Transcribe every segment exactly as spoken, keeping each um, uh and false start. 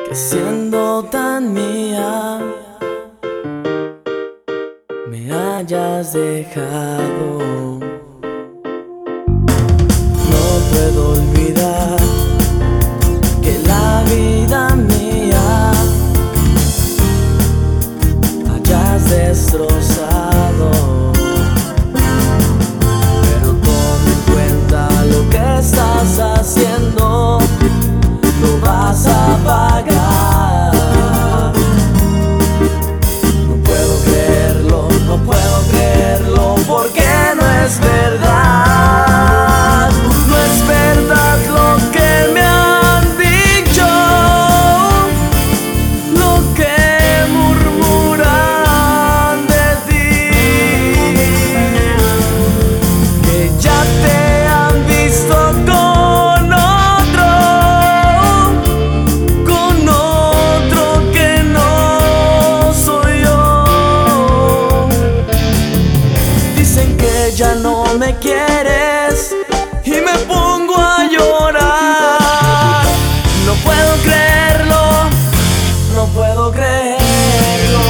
que siendo tan mía me hayas dejado. No puedo olvidar que la vida mía hayas destrozado, pero toma en cuenta lo que estás haciendo, lo vas a pagar. No puedo creerlo, no puedo creerlo, porque no es verdad. No es verdad lo que me han dicho, lo que murmuran de ti, que ya te han visto con otro, con otro que no soy yo. Dicen que ya no me quieres y me pongo a llorar. No puedo creerlo, no puedo creerlo.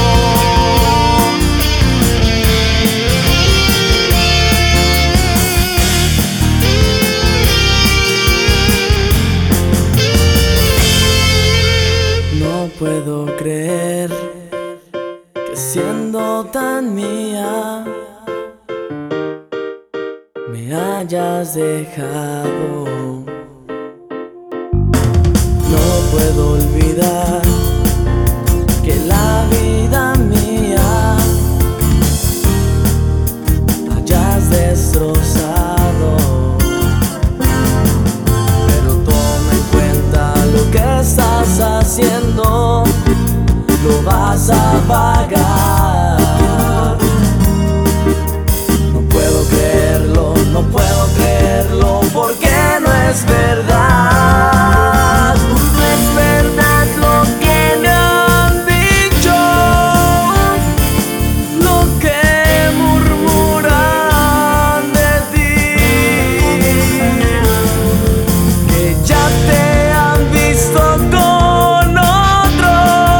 No puedo creer que siendo tan mía me hayas dejado. No puedo olvidar que la vida mía hayas destrozado, pero toma en cuenta lo que estás haciendo, lo vas a pagar. No puedo creerlo, no puedo creerlo, porque no es verdad. No es verdad lo que me han dicho, lo que murmuran de ti, que ya te han visto con otro,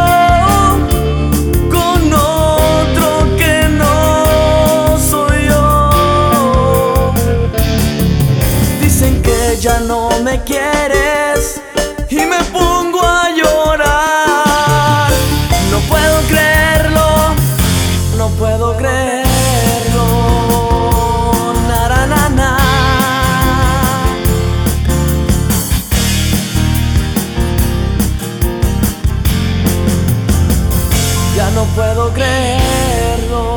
con otro que no soy yo. Dicen que ya no me quieres y me pongo a llorar. No puedo creerlo, no puedo creerlo. Na, na, na, na. Ya no puedo creerlo.